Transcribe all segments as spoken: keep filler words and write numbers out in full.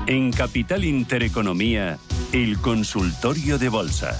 En Capital Intereconomía, el consultorio de bolsa.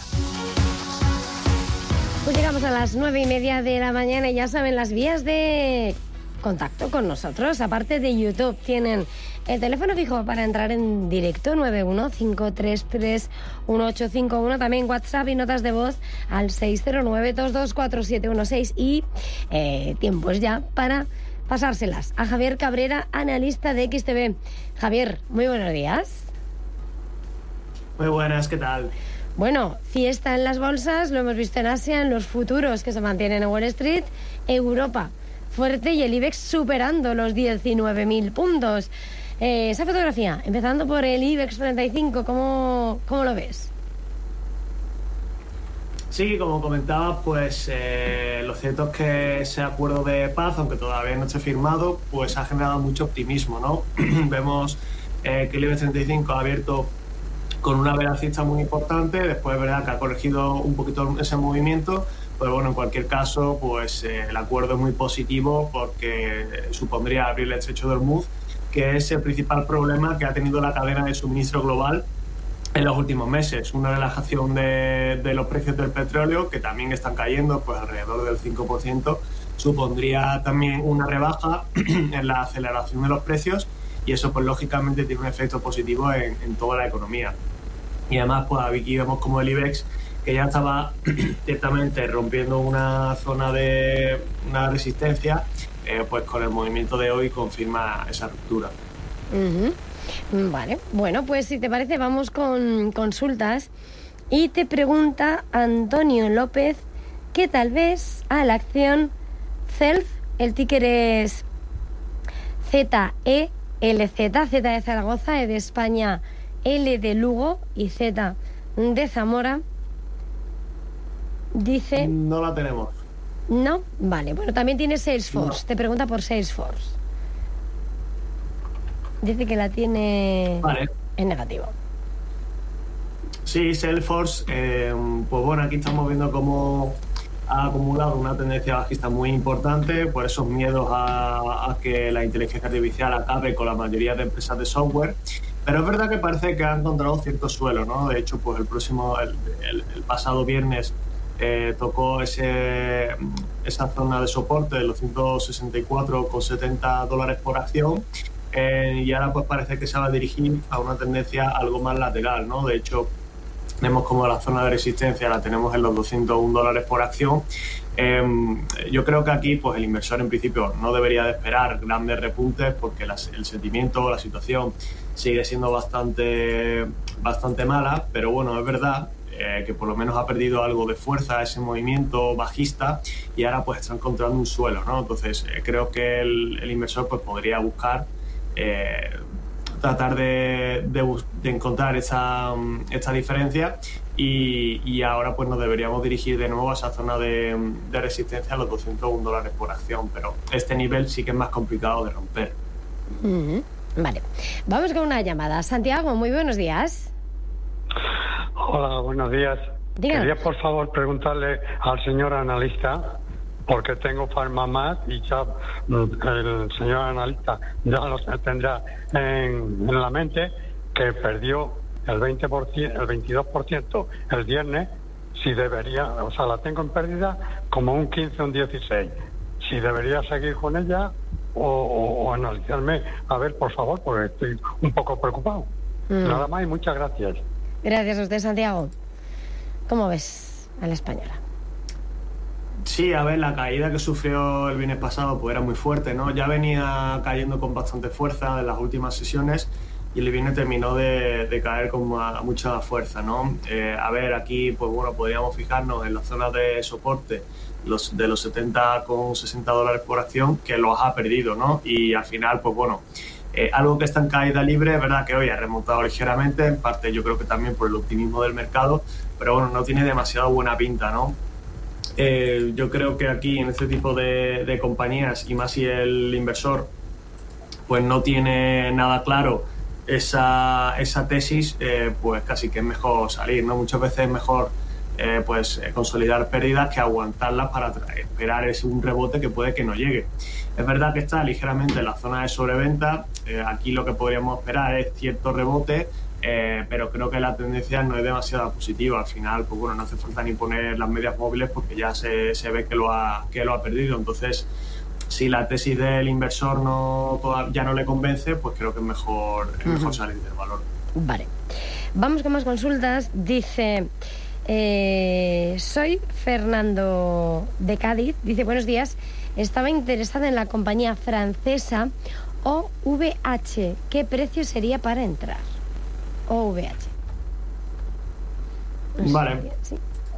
Pues llegamos a las nueve y media de la mañana y ya saben las vías de contacto con nosotros. Aparte de YouTube, tienen el teléfono fijo para entrar en directo, nueve uno cinco tres tres uno ocho cinco uno. También WhatsApp y notas de voz al seis cero nueve dos dos cuatro siete uno seis. Y eh, tiempos ya para pasárselas a Javier Cabrera, analista de X T V. Javier, muy buenos días. Muy buenas, ¿qué tal? Bueno, fiesta en las bolsas, lo hemos visto en Asia, en los futuros que se mantienen en Wall Street, Europa fuerte y el IBEX superando los diecinueve mil puntos. Eh, esa fotografía, empezando por el IBEX treinta y cinco, ¿cómo, cómo lo ves? Sí, como comentaba, pues eh, lo cierto es que ese acuerdo de paz, aunque todavía no esté firmado, pues ha generado mucho optimismo, ¿no? Vemos eh, que el IBEX treinta y cinco ha abierto con una vela alcista muy importante, después es verdad que ha corregido un poquito ese movimiento, pero bueno, en cualquier caso, pues eh, el acuerdo es muy positivo porque supondría abrir el estrecho de Hormuz, que es el principal problema que ha tenido la cadena de suministro global en los últimos meses. Una relajación de, de los precios del petróleo, que también están cayendo pues alrededor del cinco por ciento, supondría también una rebaja en la aceleración de los precios y eso pues lógicamente tiene un efecto positivo en, en toda la economía. Y además pues aquí vemos como el IBEX, que ya estaba ciertamente rompiendo una zona de una resistencia, eh, pues con el movimiento de hoy confirma esa ruptura. Uh-huh. Vale, bueno, pues si te parece vamos con consultas y te pregunta Antonio López que tal vez a la acción Celf, el ticker es Z E L Z, Z de Zaragoza, E de España, L de Lugo y Z de Zamora. Dice... No la tenemos. No, vale, bueno, también tiene Salesforce, no. Te pregunta por Salesforce. Dice que la tiene vale. En negativo. Sí, Salesforce, eh, pues bueno, aquí estamos viendo cómo ha acumulado una tendencia bajista muy importante por esos miedos a, a que la inteligencia artificial acabe con la mayoría de empresas de software, pero es verdad que parece que ha encontrado cierto suelo, ¿no? De hecho, pues el próximo, el, el, el pasado viernes eh, tocó ese, esa zona de soporte de los ciento sesenta y cuatro con setenta dólares por acción. Eh, y ahora pues parece que se va a dirigir a una tendencia algo más lateral, ¿no? De hecho, vemos como la zona de resistencia la tenemos en los doscientos un dólares por acción. Eh, yo creo que aquí pues el inversor en principio no debería de esperar grandes repuntes porque las, el sentimiento, la situación sigue siendo bastante, bastante mala, pero bueno, es verdad eh, que por lo menos ha perdido algo de fuerza ese movimiento bajista y ahora pues está encontrando un suelo, ¿no? Entonces eh, creo que el, el inversor pues podría buscar Eh, tratar de, de, de encontrar esta, esta diferencia y, y ahora pues nos deberíamos dirigir de nuevo a esa zona de, de resistencia a los doscientos un dólares por acción, pero este nivel sí que es más complicado de romper. Mm-hmm. Vale, vamos con una llamada. Santiago, muy buenos días. Hola, buenos días. Díganos. Quería por favor preguntarle al señor analista, porque tengo Farmamat y ya el señor analista ya lo tendrá en, en la mente, que perdió el veinte por ciento, el veintidós por ciento el viernes, si debería, o sea, la tengo en pérdida como un quince, un dieciséis. Si debería seguir con ella o, o, o analizarme, a ver, por favor, porque estoy un poco preocupado. Mm. Nada más y muchas gracias. Gracias a usted, Santiago. ¿Cómo ves a la española? Sí, a ver, la caída que sufrió el viernes pasado pues era muy fuerte, ¿no? Ya venía cayendo con bastante fuerza en las últimas sesiones y el viernes terminó de, de caer con mucha fuerza, ¿no? Eh, a ver, aquí, pues bueno, podríamos fijarnos en las zonas de soporte los, de los setenta con sesenta dólares por acción, que los ha perdido, ¿no? Y al final, pues bueno, eh, algo que está en caída libre, es verdad que hoy ha remontado ligeramente, en parte yo creo que también por el optimismo del mercado, pero bueno, no tiene demasiado buena pinta, ¿no? Eh, yo creo que aquí en este tipo de, de compañías y más si el inversor pues no tiene nada claro esa, esa tesis, eh, pues casi que es mejor salir, ¿no? Muchas veces es mejor eh, pues eh, consolidar pérdidas que aguantarlas para esperar ese un rebote que puede que no llegue. Es verdad que está ligeramente en la zona de sobreventa, eh, aquí lo que podríamos esperar es cierto rebote, eh, pero creo que la tendencia no es demasiado positiva. Al final, pues bueno, no hace falta ni poner las medias móviles porque ya se, se ve que lo ha, que lo ha perdido. Entonces, si la tesis del inversor no ya no le convence, pues creo que es mejor, es mejor uh-huh. salir del valor. Vale. Vamos con más consultas. Dice, eh, soy Fernando de Cádiz. Dice, buenos días. Estaba interesada en la compañía francesa O V H. ¿Qué precio sería para entrar? O V H. No vale. ¿Sí?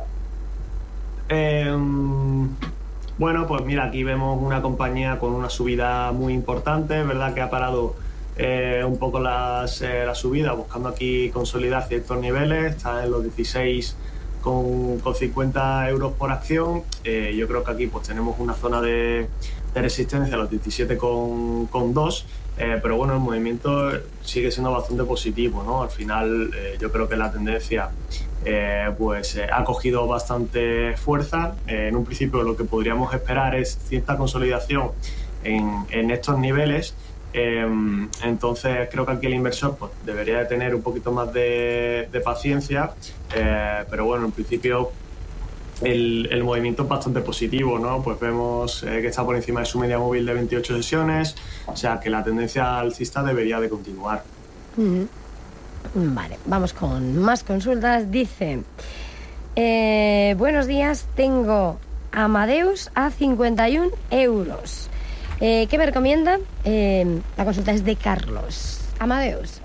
Eh, bueno, pues mira, aquí vemos una compañía con una subida muy importante, ¿verdad? Que ha parado eh, un poco las, eh, la subida, buscando aquí consolidar ciertos niveles. Está en los dieciséis con, con cincuenta euros por acción. Eh, yo creo que aquí pues tenemos una zona de, de resistencia a los diecisiete con dos. Eh, pero bueno, el movimiento sigue siendo bastante positivo, ¿no? Al final eh, yo creo que la tendencia eh, pues eh, ha cogido bastante fuerza. Eh, en un principio lo que podríamos esperar es cierta consolidación en, en estos niveles. Eh, entonces creo que aquí el inversor pues, debería de tener un poquito más de, de paciencia, eh, pero bueno, en principio El, el movimiento es bastante positivo, ¿no? Pues vemos eh, que está por encima de su media móvil de veintiocho sesiones, o sea que la tendencia alcista debería de continuar. Mm-hmm. Vale, vamos con más consultas. Dice, eh, buenos días, tengo Amadeus a cincuenta y un euros. Eh, ¿Qué me recomienda? Eh, la consulta es de Carlos. Amadeus.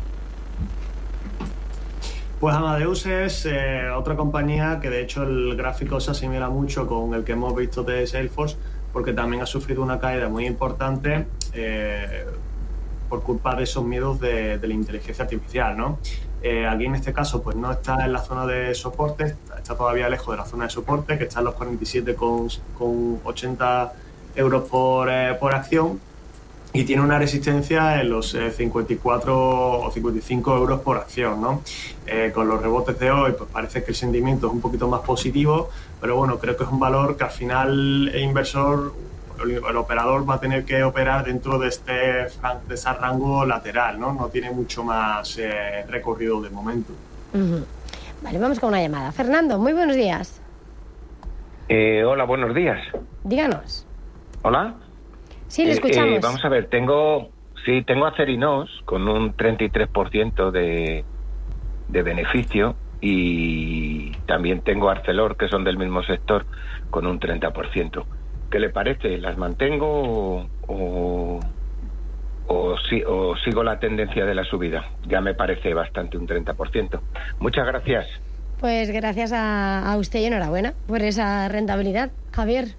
Pues Amadeus es eh, otra compañía que de hecho el gráfico se asimila mucho con el que hemos visto de Salesforce, porque también ha sufrido una caída muy importante eh, por culpa de esos miedos de, de la inteligencia artificial, ¿no? Eh, aquí en este caso pues no está en la zona de soporte, está todavía lejos de la zona de soporte, que está en los cuarenta y siete con ochenta euros por, eh, por acción, y tiene una resistencia en los eh, cincuenta y cuatro o cincuenta y cinco euros por acción, ¿no? Eh, con los rebotes de hoy, pues parece que el sentimiento es un poquito más positivo, pero bueno, creo que es un valor que al final el inversor, el, el operador va a tener que operar dentro de este de ese rango lateral, ¿no? No tiene mucho más eh, recorrido de momento. Uh-huh. Vale, vamos con una llamada. Fernando, muy buenos días. Eh, hola, buenos días. Díganos. Hola. Sí, le escuchamos. Eh, eh, vamos a ver, tengo sí tengo Acerinox con un treinta y tres por ciento de, de beneficio, y también tengo Arcelor, que son del mismo sector, con un treinta por ciento. ¿Qué le parece? ¿Las mantengo o, o, o, si, o sigo la tendencia de la subida? Ya me parece bastante un treinta por ciento. Muchas gracias. Pues gracias a, a usted y enhorabuena por esa rentabilidad, Javier.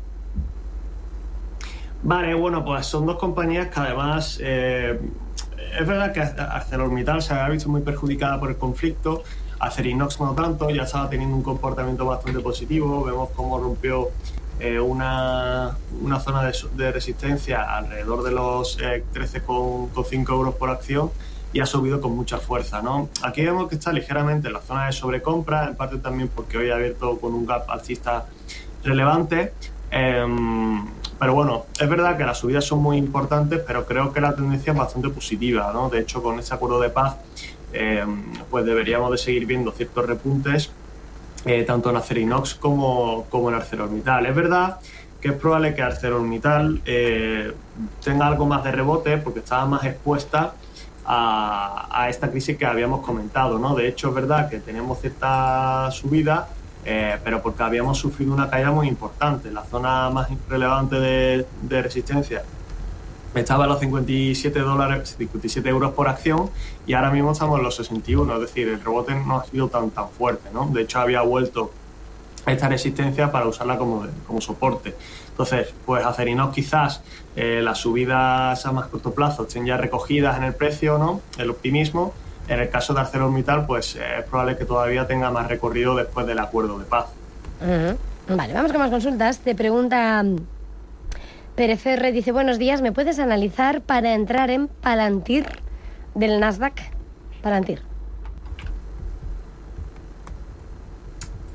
Vale, bueno, pues son dos compañías que además eh, es verdad que ArcelorMittal se había visto muy perjudicada por el conflicto, Acerinox no tanto, ya estaba teniendo un comportamiento bastante positivo. Vemos cómo rompió eh, una, una zona de, de resistencia alrededor de los eh, trece con cinco euros por acción y ha subido con mucha fuerza, ¿no? Aquí vemos que está ligeramente en la zona de sobrecompra, en parte también porque hoy ha abierto con un gap alcista relevante. Eh, Pero bueno, es verdad que las subidas son muy importantes, pero creo que la tendencia es bastante positiva, ¿no? De hecho, con este acuerdo de paz, eh, pues deberíamos de seguir viendo ciertos repuntes, eh, tanto en Acerinox como, como en ArcelorMittal. Es verdad que es probable que ArcelorMittal eh, tenga algo más de rebote porque estaba más expuesta a, a esta crisis que habíamos comentado, ¿no? De hecho, es verdad que tenemos cierta subida, Eh, pero porque habíamos sufrido una caída muy importante. La zona más relevante de, de resistencia estaba en los cincuenta y siete dólares, cincuenta y siete euros por acción, y ahora mismo estamos en los sesenta y uno, es decir, el rebote no ha sido tan, tan fuerte, ¿no? De hecho, había vuelto a esta resistencia para usarla como, como soporte. Entonces, pues Acerinox quizás eh, las subidas a más corto plazo estén ya recogidas en el precio, ¿no? El optimismo. En el caso de ArcelorMittal, pues eh, es probable que todavía tenga más recorrido después del acuerdo de paz. Uh-huh. Vale, vamos con más consultas. Te pregunta Pérez R. Dice, buenos días, ¿me puedes analizar para entrar en Palantir del Nasdaq? Palantir.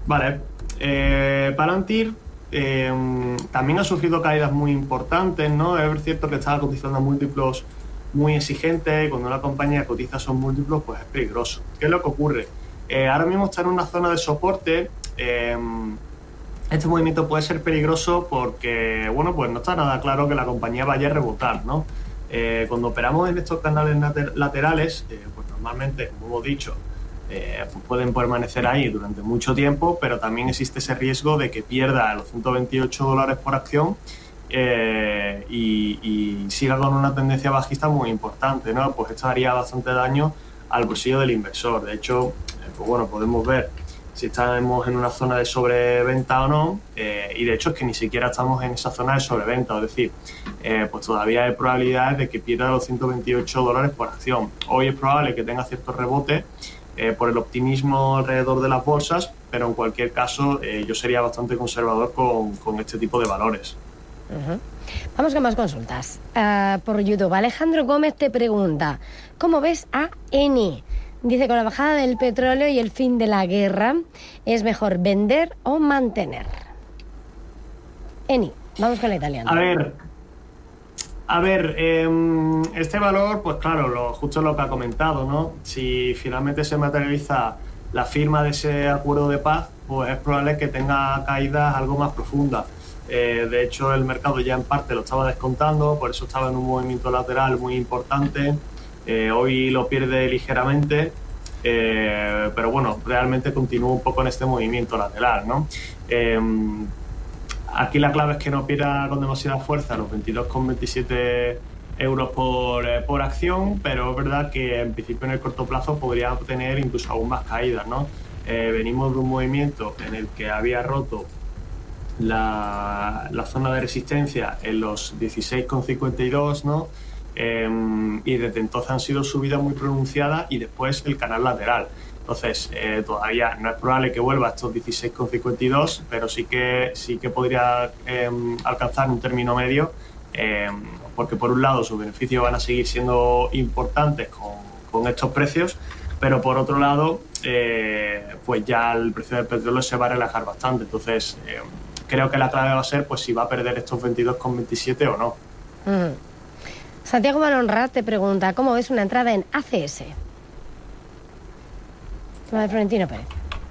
Vale. Eh, Palantir eh, también ha sufrido caídas muy importantes, ¿no? Es cierto que estaba cotizando a múltiplos muy exigentes, y cuando una compañía cotiza esos múltiplos, pues es peligroso. ¿Qué es lo que ocurre? Eh, ahora mismo está en una zona de soporte. Eh, este movimiento puede ser peligroso porque, bueno, pues no está nada claro que la compañía vaya a rebotar, ¿no? Eh, cuando operamos en estos canales laterales, eh, pues normalmente, como hemos dicho, eh, pues pueden permanecer ahí durante mucho tiempo, pero también existe ese riesgo de que pierda los ciento veintiocho dólares por acción eh, y, y siga con una tendencia bajista muy importante, ¿no? Pues esto haría bastante daño al bolsillo del inversor. De hecho, eh, pues bueno, podemos ver si estamos en una zona de sobreventa o no, eh, y de hecho es que ni siquiera estamos en esa zona de sobreventa, es decir, eh, pues todavía hay probabilidades de que pierda los ciento veintiocho dólares por acción. Hoy es probable que tenga cierto rebote eh, por el optimismo alrededor de las bolsas, pero en cualquier caso eh, yo sería bastante conservador con, con este tipo de valores. Uh-huh. Vamos con más consultas. Uh, por YouTube, Alejandro Gómez te pregunta, ¿cómo ves a Eni? Dice, con la bajada del petróleo y el fin de la guerra, ¿es mejor vender o mantener? Eni, vamos con la italiana. A ver, a ver, eh, este valor, pues claro, lo, justo lo que ha comentado, ¿no? Si finalmente se materializa la firma de ese acuerdo de paz, pues es probable que tenga caídas algo más profundas. Eh, de hecho, el mercado ya en parte lo estaba descontando, por eso estaba en un movimiento lateral muy importante. Eh, hoy lo pierde ligeramente, eh, pero bueno, realmente continúa un poco en este movimiento lateral, ¿no? Eh, aquí la clave es que no pierda con demasiada fuerza los veintidós coma veintisiete euros por, eh, por acción, pero es verdad que en principio en el corto plazo podría tener incluso aún más caídas, ¿no? Eh, venimos de un movimiento en el que había roto la, la zona de resistencia en los dieciséis coma cincuenta y dos, ¿no? Eh, y desde entonces han sido subidas muy pronunciadas y después el canal lateral. Entonces eh, todavía no es probable que vuelva a estos dieciséis coma cincuenta y dos, pero sí que, sí que podría eh, alcanzar un término medio, eh, porque por un lado sus beneficios van a seguir siendo importantes con, con estos precios, pero por otro lado eh, pues ya el precio del petróleo se va a relajar bastante. Entonces eh, creo que la clave va a ser pues si va a perder estos veintidós coma veintisiete o no. Mm. Santiago Malonrat te pregunta, ¿cómo ves una entrada en A C S? La de Florentino Pérez.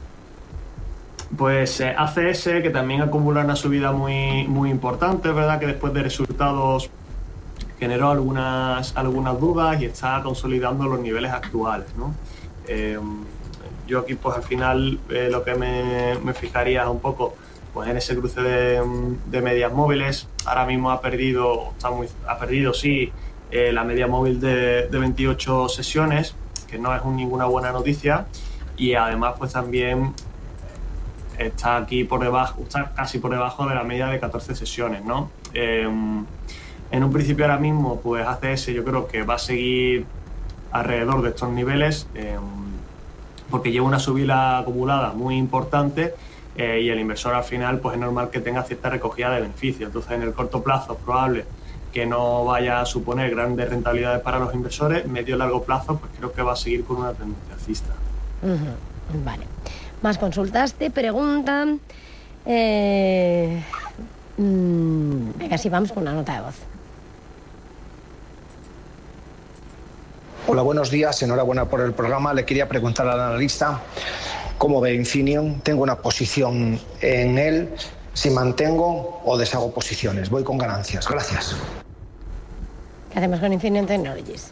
Pues eh, A C S, que también acumula una subida muy, muy importante, es verdad que después de resultados generó algunas, algunas dudas y está consolidando los niveles actuales, ¿no? Eh, yo aquí pues al final eh, lo que me, me fijaría es un poco pues en ese cruce de, de medias móviles. Ahora mismo ha perdido, está muy, ha perdido sí, eh, la media móvil de, de veintiocho sesiones, que no es un, ninguna buena noticia, y además pues también está aquí por debajo, está casi por debajo de la media de catorce sesiones, ¿no? Eh, en un principio ahora mismo pues A C S yo creo que va a seguir alrededor de estos niveles, eh, porque lleva una subida acumulada muy importante. Eh, y el inversor al final pues es normal que tenga cierta recogida de beneficios. Entonces en el corto plazo es probable que no vaya a suponer grandes rentabilidades para los inversores. Medio y largo plazo pues creo que va a seguir con una tendencia alcista. Uh-huh. Vale. Más consultas te preguntan. Eh... Mm, venga, sí, vamos con una nota de voz. Hola, buenos días. Enhorabuena por el programa. Le quería preguntar al analista cómo ve Infineon. Tengo una posición en él. Si mantengo o deshago posiciones. Voy con ganancias. Gracias. ¿Qué hacemos con Infineon Technologies?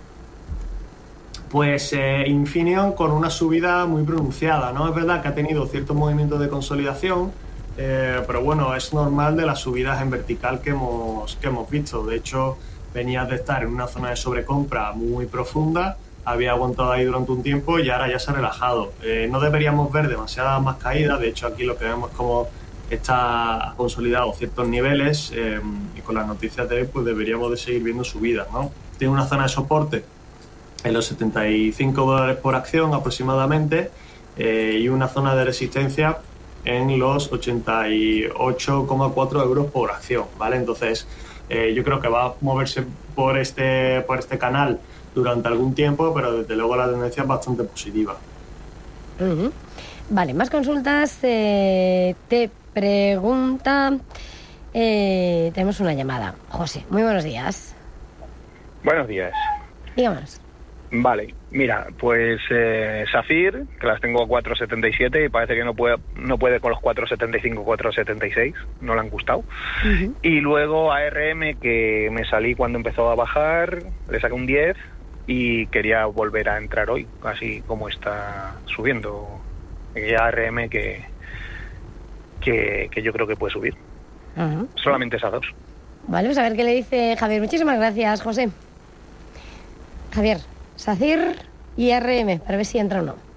Pues eh, Infineon con una subida muy pronunciada, ¿no? Es verdad que ha tenido ciertos movimientos de consolidación, eh, pero bueno, es normal de las subidas en vertical que hemos, que hemos visto. De hecho, venía de estar en una zona de sobrecompra muy profunda, había aguantado ahí durante un tiempo y ahora ya se ha relajado. Eh, no deberíamos ver demasiadas más caídas. De hecho, aquí lo que vemos es como está consolidado ciertos niveles, eh, y con las noticias de hoy pues deberíamos de seguir viendo subidas, ¿no? Tiene una zona de soporte en los setenta y cinco dólares por acción aproximadamente, eh, y una zona de resistencia en los ochenta y ocho coma cuatro euros por acción, ¿vale? Entonces eh, yo creo que va a moverse por este, por este canal durante algún tiempo, pero desde luego la tendencia es bastante positiva. Uh-huh. Vale, más consultas. Eh, te pregunta... Eh, tenemos una llamada. José, muy buenos días. Buenos días. Díganos. Vale, mira, pues eh, Safir, que las tengo a cuatro setenta y siete y parece que no puede no puede con los cuatro setenta y cinco, cuatro setenta y seis, no le han gustado. Uh-huh. Y luego A R M, que me salí cuando empezó a bajar, le saqué un diez y quería volver a entrar hoy, así como está subiendo. Y A R M que, que, que yo creo que puede subir. Uh-huh. Solamente esas dos. Vale, pues a ver qué le dice Javier. Muchísimas gracias, José. Javier, Safir y A R M, para ver si entra o no.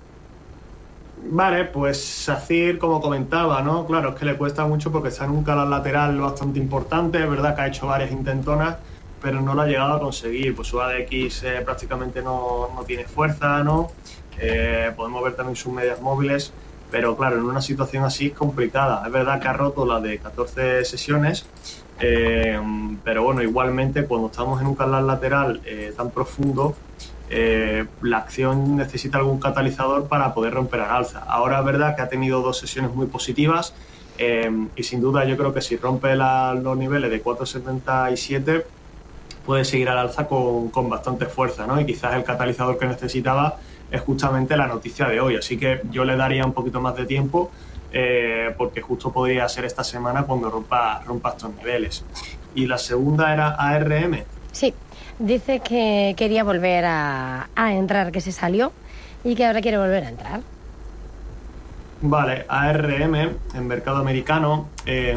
Vale, pues Safir, como comentaba, ¿no? Claro, es que le cuesta mucho porque está en un canal lateral bastante importante, es verdad que ha hecho varias intentonas, pero no lo ha llegado a conseguir. Pues su A D X eh, prácticamente no, no tiene fuerza, ¿no? Eh, podemos ver también sus medias móviles, pero claro, en una situación así es complicada. Es verdad que ha roto la de catorce sesiones, eh, pero bueno, igualmente cuando estamos en un canal lateral eh, tan profundo, eh, la acción necesita algún catalizador para poder romper al alza. Ahora es verdad que ha tenido dos sesiones muy positivas, eh, y sin duda yo creo que si rompe la, los niveles de cuatro setenta y siete puede seguir al alza con, con bastante fuerza, ¿no? Y quizás el catalizador que necesitaba es justamente la noticia de hoy, así que yo le daría un poquito más de tiempo, eh, porque justo podría ser esta semana cuando rompa, rompa estos niveles. Y la segunda era A R M. Sí, dice que quería volver a, a entrar, que se salió y que ahora quiere volver a entrar. Vale, A R M en mercado americano, eh,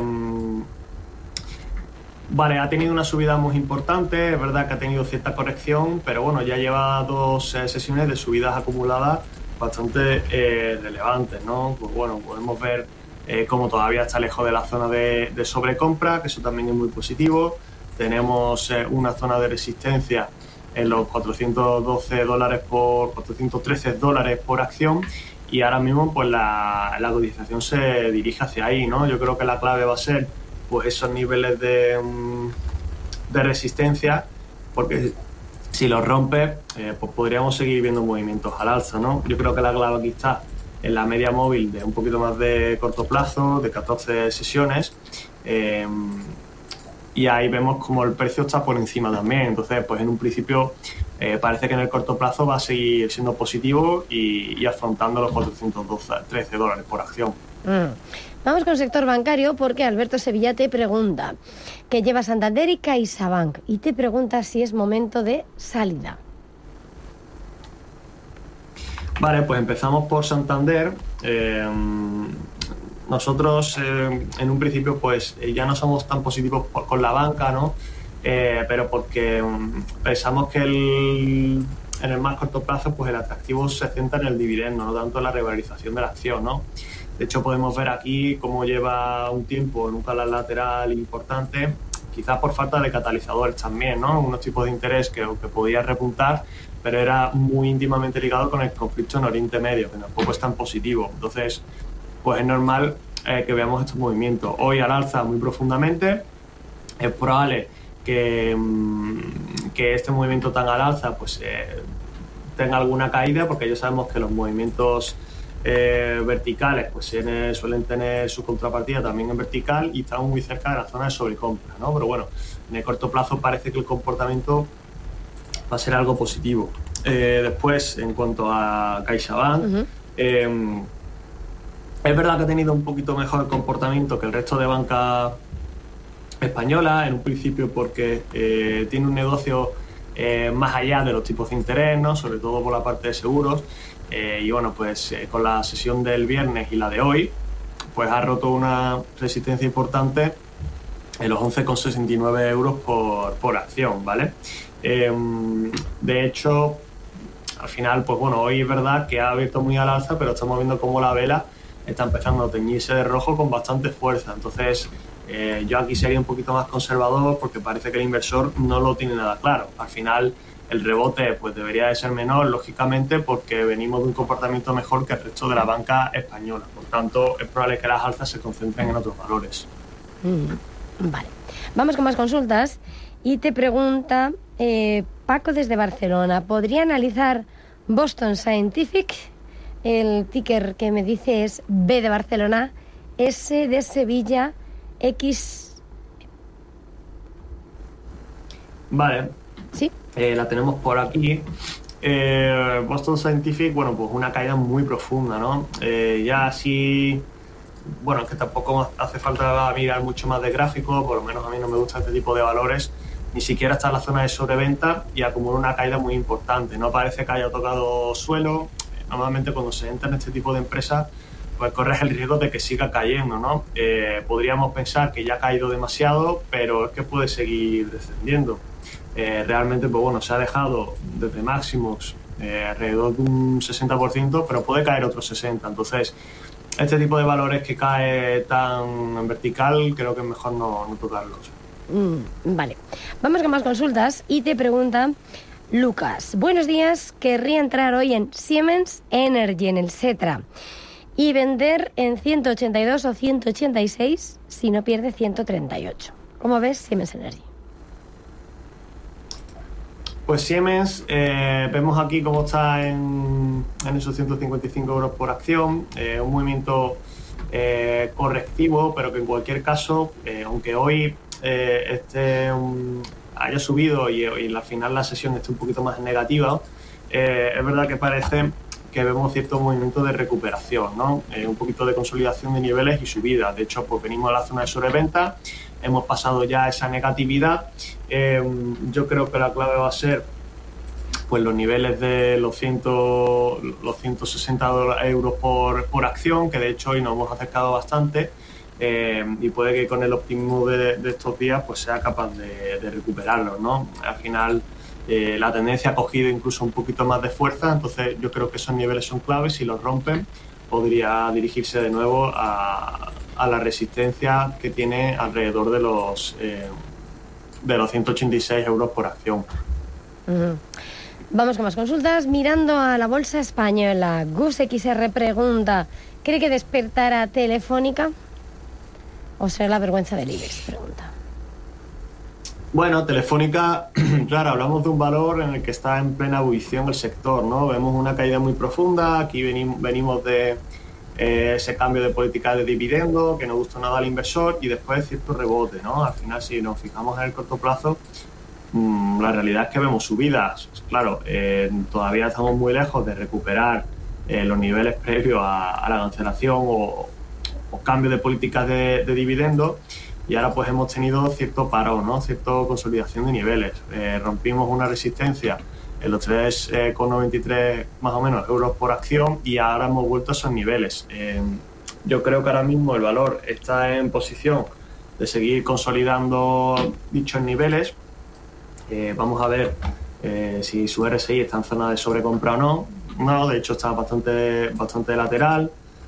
vale, ha tenido una subida muy importante, es verdad que ha tenido cierta corrección, pero bueno, ya lleva dos eh, sesiones de subidas acumuladas bastante eh, relevantes, ¿no? Pues bueno, podemos ver eh, cómo todavía está lejos de la zona de, de sobrecompra, que eso también es muy positivo. Tenemos eh, una zona de resistencia en los cuatrocientos doce dólares por cuatrocientos trece dólares por acción, y ahora mismo pues la, la cotización se dirige hacia ahí, ¿no? Yo creo que la clave va a ser pues esos niveles de, de resistencia, porque si los rompe, eh, pues podríamos seguir viendo movimientos al alza, ¿no? Yo creo que la clave aquí está en la media móvil de un poquito más de corto plazo, de catorce sesiones, eh, y ahí vemos como el precio está por encima también. Entonces, pues en un principio eh, parece que en el corto plazo va a seguir siendo positivo y, y afrontando los cuatrocientos trece dólares por acción. Mm. Vamos con el sector bancario, porque Alberto Sevilla te pregunta, que lleva Santander y CaixaBank, y te pregunta si es momento de salida. Vale, pues empezamos por Santander. Eh, nosotros eh, en un principio pues ya no somos tan positivos por, con la banca, ¿no? Eh, pero porque um, pensamos que el, en el más corto plazo pues el atractivo se centra en el dividendo, no tanto en la revalorización de la acción, ¿no? De hecho, podemos ver aquí cómo lleva un tiempo en un canal lateral importante, quizás por falta de catalizadores también, ¿no? Unos tipos de interés que, que podía repuntar, pero era muy íntimamente ligado con el conflicto en Oriente Medio, que tampoco es tan positivo. Entonces, pues es normal eh, que veamos estos movimientos. Hoy al alza muy profundamente, es probable que, que este movimiento tan al alza pues eh, tenga alguna caída, porque ya sabemos que los movimientos Eh, verticales pues tiene, suelen tener su contrapartida también en vertical y estamos muy cerca de la zona de sobrecompra, ¿no? Pero bueno, en el corto plazo parece que el comportamiento va a ser algo positivo. Eh, después, en cuanto a CaixaBank, uh-huh. eh, es verdad que ha tenido un poquito mejor comportamiento que el resto de banca española, en un principio porque eh, tiene un negocio eh, más allá de los tipos de interés, ¿no? Sobre todo por la parte de seguros. Eh, y bueno, pues eh, con la sesión del viernes y la de hoy, pues ha roto una resistencia importante en los once coma sesenta y nueve euros por, por acción, ¿vale? Eh, de hecho, al final, pues bueno, hoy es verdad que ha abierto muy al alza, pero estamos viendo cómo la vela está empezando a teñirse de rojo con bastante fuerza. Entonces, eh, yo aquí sería un poquito más conservador, porque parece que el inversor no lo tiene nada claro. Al final, el rebote pues debería de ser menor, lógicamente, porque venimos de un comportamiento mejor que el resto de la banca española. Por tanto, es probable que las alzas se concentren en otros valores. Mm, vale. Vamos con más consultas. Y te pregunta eh, Paco desde Barcelona, ¿podría analizar Boston Scientific? el ticker que me dice es B de Barcelona, S de Sevilla, X. Vale. Sí. Eh, la tenemos por aquí. Eh, Boston Scientific, bueno, pues una caída muy profunda, ¿no? Eh, ya así, bueno, es que tampoco hace falta mirar mucho más de gráfico, por lo menos a mí no me gusta este tipo de valores, ni siquiera está en la zona de sobreventa y acumula una caída muy importante. No parece que haya tocado suelo. Normalmente cuando se entra en este tipo de empresas, pues corres el riesgo de que siga cayendo, ¿no? Eh, podríamos pensar que ya ha caído demasiado, pero es que puede seguir descendiendo. Eh, realmente, pues bueno, se ha dejado desde máximos eh, alrededor de un sesenta por ciento, pero puede caer otro sesenta por ciento. Entonces, este tipo de valores que cae tan en vertical, creo que es mejor no, no tocarlos. Mm, vale. Vamos con más consultas y te pregunta Lucas. Buenos días, querría entrar hoy en Siemens Energy, en el Setra, y vender en ciento ochenta y dos o ciento ochenta y seis si no pierde ciento treinta y ocho. ¿Cómo ves Siemens Energy? Pues Siemens, eh, vemos aquí cómo está en, en esos ciento cincuenta y cinco euros por acción, eh, un movimiento eh, correctivo, pero que en cualquier caso, eh, aunque hoy eh, este, um, haya subido y, y al final la sesión esté un poquito más negativa, eh, es verdad que parece que vemos cierto movimiento de recuperación, ¿no? Eh, un poquito de consolidación de niveles y subida. De hecho, pues venimos a la zona de sobreventa, hemos pasado ya esa negatividad. Eh, yo creo que la clave va a ser pues los niveles de los, cien, los ciento sesenta euros por, por acción, que de hecho hoy nos hemos acercado bastante, eh, y puede que con el optimismo de, de estos días pues sea capaz de, de recuperarlos, ¿no? Al final eh, la tendencia ha cogido incluso un poquito más de fuerza, entonces yo creo que esos niveles son claves. Si los rompen, podría dirigirse de nuevo a, a la resistencia que tiene alrededor de los eh, de los ciento ochenta y seis euros por acción. Uh-huh. Vamos con más consultas. Mirando a la bolsa española, Gus X R pregunta, ¿cree que despertará Telefónica o será la vergüenza del IBEX? Pregunta. Bueno, Telefónica, claro, hablamos de un valor en el que está en plena ebullición el sector, ¿no? Vemos una caída muy profunda, aquí venimos, venimos de eh, ese cambio de política de dividendo que no gustó nada al inversor y después cierto rebote, ¿no? Al final, si nos fijamos en el corto plazo, mmm, la realidad es que vemos subidas. Claro, eh, todavía estamos muy lejos de recuperar eh, los niveles previos a, a la cancelación o, o cambio de políticas de, de dividendo. Y ahora pues hemos tenido cierto parón, ¿no? Cierta consolidación de niveles. Eh, rompimos una resistencia en los tres coma noventa y tres más o menos euros por acción y ahora hemos vuelto a esos niveles. Eh, yo creo que ahora mismo el valor está en posición de seguir consolidando dichos niveles. Eh, vamos a ver eh, si su R S I está en zona de sobrecompra o no. No, de hecho está bastante, bastante lateral.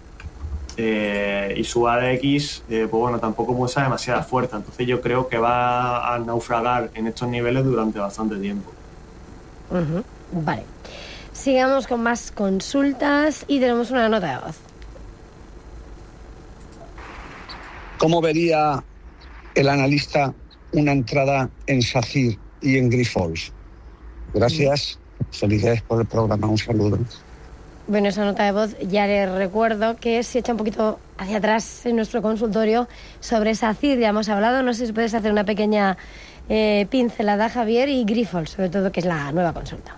Eh, y su A D X, eh, pues bueno, tampoco muestra demasiada fuerza, entonces yo creo que va a naufragar en estos niveles durante bastante tiempo. Uh-huh. Vale, sigamos con más consultas y tenemos una nota de voz. ¿Cómo vería el analista una entrada en SACIR y en Grifols? Gracias, uh-huh. Felicidades por el programa, un saludo. Bueno, esa nota de voz ya les recuerdo que se echa un poquito hacia atrás en nuestro consultorio sobre SACIR. Ya hemos hablado, no sé si puedes hacer una pequeña eh, pincelada, Javier, y Grifols, sobre todo, que es la nueva consulta.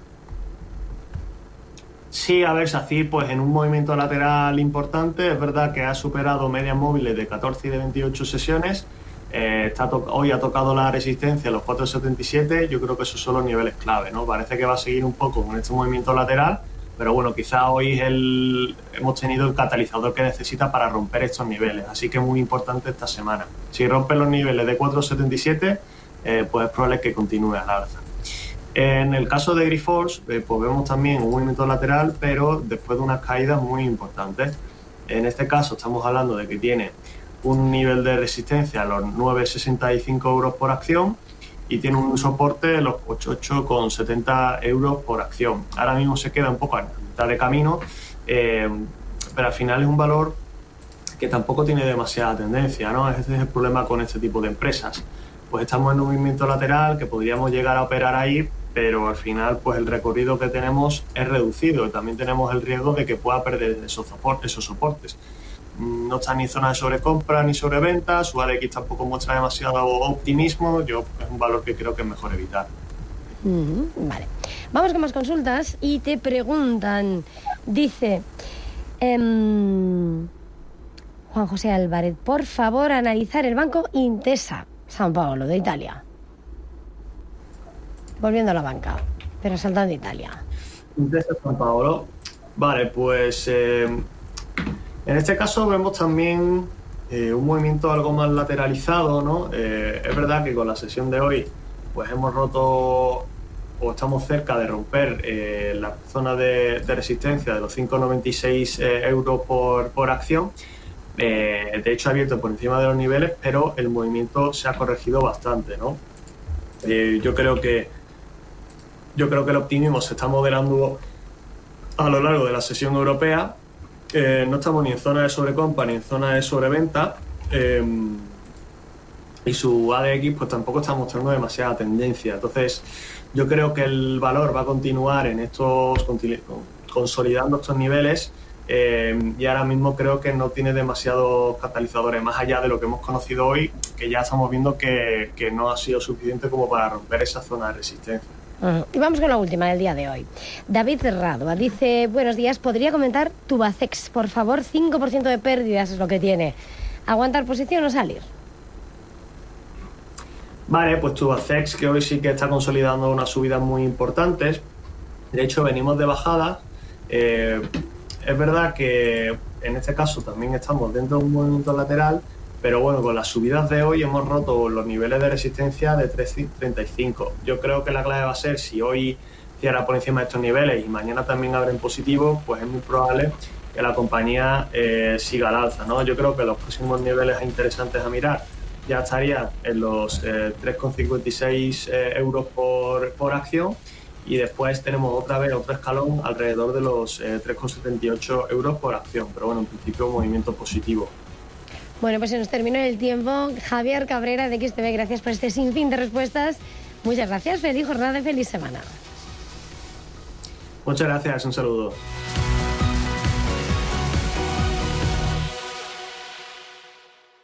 Sí, a ver, SACIR, pues en un movimiento lateral importante, es verdad que ha superado medias móviles de catorce y de veintiocho sesiones. Eh, está to- hoy ha tocado la resistencia a los cuatro setenta y siete. Yo creo que esos son los niveles clave, ¿no? Parece que va a seguir un poco con este movimiento lateral, pero bueno, quizá hoy es el, hemos tenido el catalizador que necesita para romper estos niveles, así que es muy importante esta semana. Si rompe los niveles de cuatro setenta y siete, eh, pues es probable que continúe al alza. En el caso de Grifols, eh, pues vemos también un movimiento lateral, pero después de unas caídas muy importantes. En este caso estamos hablando de que tiene un nivel de resistencia a los nueve sesenta y cinco euros por acción, y tiene un soporte de los ochenta y ocho coma setenta euros por acción. Ahora mismo se queda un poco a mitad de camino, eh, pero al final es un valor que tampoco tiene demasiada tendencia, ¿no? Ese es el problema con este tipo de empresas. Pues estamos en un movimiento lateral que podríamos llegar a operar ahí, pero al final pues el recorrido que tenemos es reducido y también tenemos el riesgo de que pueda perder esos soportes. Esos soportes. No está ni en zona de sobrecompra ni sobreventa, su A D X tampoco muestra demasiado optimismo, yo es un valor que creo que es mejor evitar. Mm, vale, vamos con más consultas y te preguntan, dice eh, Juan José Álvarez, por favor analizar el banco Intesa San Paolo de Italia. Volviendo a la banca, pero saltando de Italia. Intesa San Paolo. Vale, pues eh, en este caso vemos también eh, un movimiento algo más lateralizado, ¿no? Eh, es verdad que con la sesión de hoy pues hemos roto o estamos cerca de romper eh, la zona de, de resistencia de los cinco coma noventa y seis eh, euros por, por acción. Eh, de hecho ha abierto por encima de los niveles, pero el movimiento se ha corregido bastante, ¿no? Eh, yo creo que Yo creo que el optimismo se está moderando a lo largo de la sesión europea. Eh, no estamos ni en zona de sobrecompra ni en zona de sobreventa. Eh, y su A D X pues tampoco está mostrando demasiada tendencia. Entonces, yo creo que el valor va a continuar en estos consolidando estos niveles. Eh, y ahora mismo creo que no tiene demasiados catalizadores, más allá de lo que hemos conocido hoy, que ya estamos viendo que, que no ha sido suficiente como para romper esa zona de resistencia. Uh-huh. Y vamos con la última del día de hoy. David Radua dice, buenos días, ¿podría comentar Tubacex, por favor? cinco por ciento de pérdidas es lo que tiene. ¿Aguantar posición o salir? Vale, pues Tubacex, que hoy sí que está consolidando unas subidas muy importantes. De hecho, venimos de bajada. Eh, es verdad que en este caso también estamos dentro de un movimiento lateral, pero bueno, con las subidas de hoy hemos roto los niveles de resistencia de tres treinta y cinco. Yo creo que la clave va a ser, si hoy cierra por encima de estos niveles y mañana también abre en positivo, pues es muy probable que la compañía eh, siga al alza, ¿no? Yo creo que los próximos niveles interesantes a mirar ya estarían en los eh, tres coma cincuenta y seis eh, euros por, por acción, y después tenemos otra vez otro escalón alrededor de los eh, tres coma setenta y ocho euros por acción, pero bueno, en principio un movimiento positivo. Bueno, pues se nos terminó el tiempo. Javier Cabrera de X T V, gracias por este sinfín de respuestas. Muchas gracias, feliz jornada y feliz semana. Muchas gracias, un saludo.